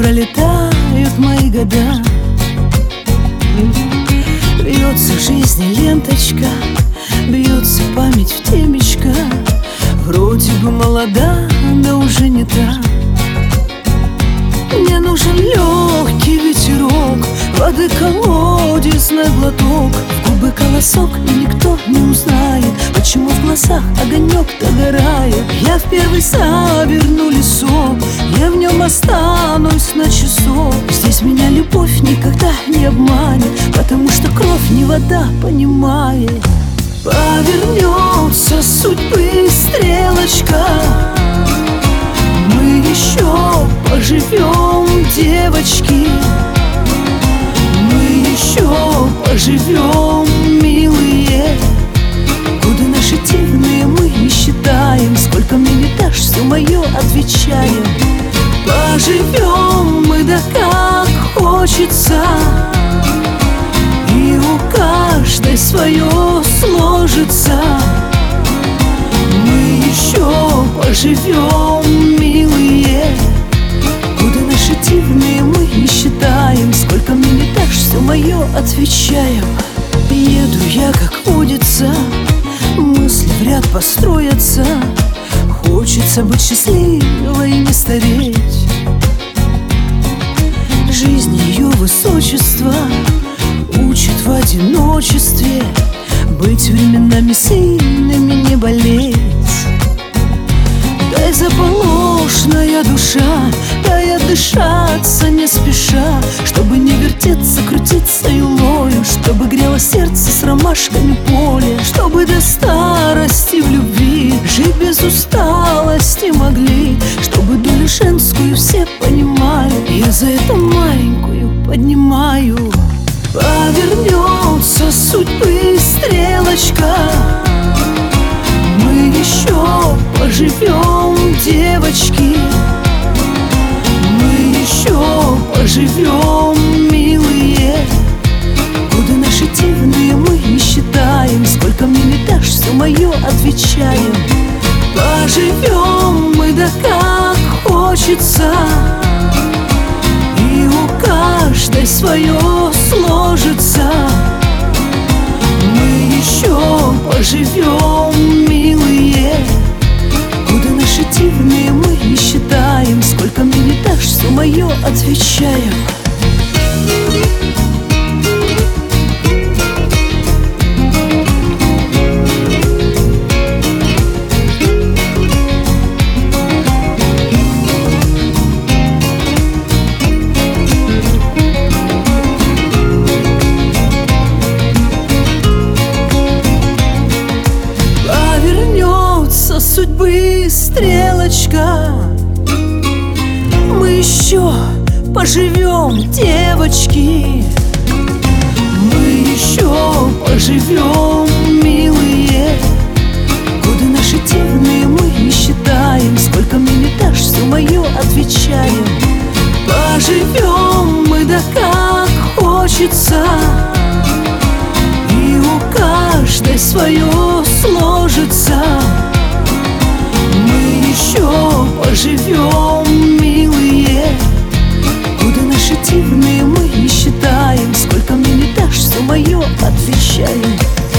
пролетают мои года. Бьется в жизни ленточка, бьется память в темечко. Вроде бы молода, да уже не та. Мне нужен легкий ветерок, воды колодец на глоток, в губы колосок, и никто не узнает, почему в глазах огонек догорает. Я в первый саверну лесок, я в нем останусь на часок. Здесь меня любовь никогда не обманет, потому что кровь не вода понимает. Повернется судьбы стрелочка, мы еще поживем, девочки. Мы еще поживем, милые. Годы наши дивные мы не считаем. Сколько мне не дашь, все мое отвечаем. Поживем мы, да как хочется, и у каждой свое сложится. Мы еще поживем, милые. Годы наши дивные мы не считаем. Сколько мне не дашь, все мое отвечаем. Еду я, как водится, мысли в ряд построятся. Хочется быть счастливой и не стареть. Жизнь ее высочества учит в одиночестве быть временами сильными, не болеть. Дай заполошная душа, дай отдышаться не спеша, чтобы не вертеться, крутиться юлою, чтобы грело сердце с ромашками поле, чтобы до старости в любви жить без усталости могли, чтобы долю женскую все понимали. Я за это маленькую поднимаю. Повернется судьбы стрелочка, мы еще поживем, девочки. Мы еще поживем, милые. Годы наши дивные мы не считаем. Сколько мне не дашь, все мое отвечаем. Поживем мы, да как хочется, и у каждой свое сложится. Мы еще поживем, милые. Годы наши дивные мы не считаем. Сколько мне не дашь, все мое отвечаем. Судьбы стрелочка, мы еще поживем, девочки. Мы еще поживем, милые. Годы наши дивные мы не считаем. Сколько мне не дашь, все мое отвечаем. Поживем мы, да как хочется, и у каждой свое сложится. Мы еще поживем, милые. Годы наши дивные мы не считаем. Сколько мне не дашь, все мое отвечаем.